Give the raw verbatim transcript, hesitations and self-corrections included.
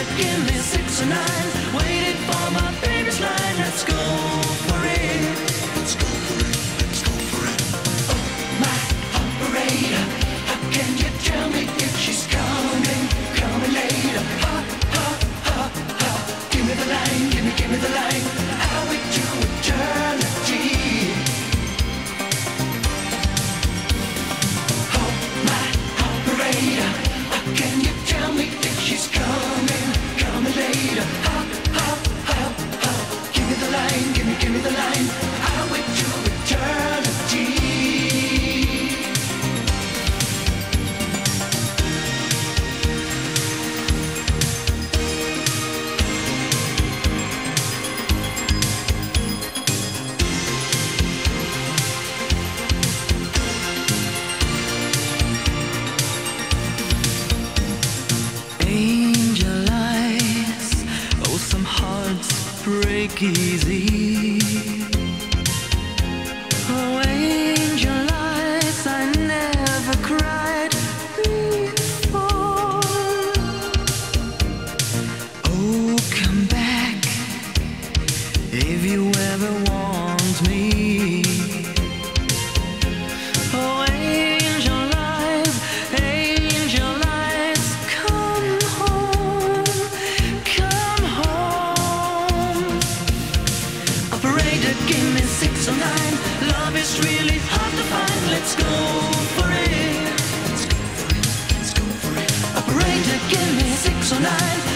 give me six or nine. Waiting for my baby's line. Let's go for it. Let's go for it. Let's go for it. Oh, my operator, how can you tell me if she's coming, coming later? Ha, ha, ha, ha. Give me the line, give me, give me the line. I'll wait to eternity. Oh, my operator, how can you tell me if she's coming, coming later? Ha, ha, ha, ha. Give me the line, give me, give me the line. I'll wait to eternity. Angel eyes, oh, some hearts break easy. Oh, angel eyes, I never cried before. Oh, come back if you ever want me. Oh, angel eyes, angel eyes, come home, come home. Operator, give me six or nine. Love is really hard to find. Let's go for it. Let's go for it. Let's go for it. Operator, give me six or nine.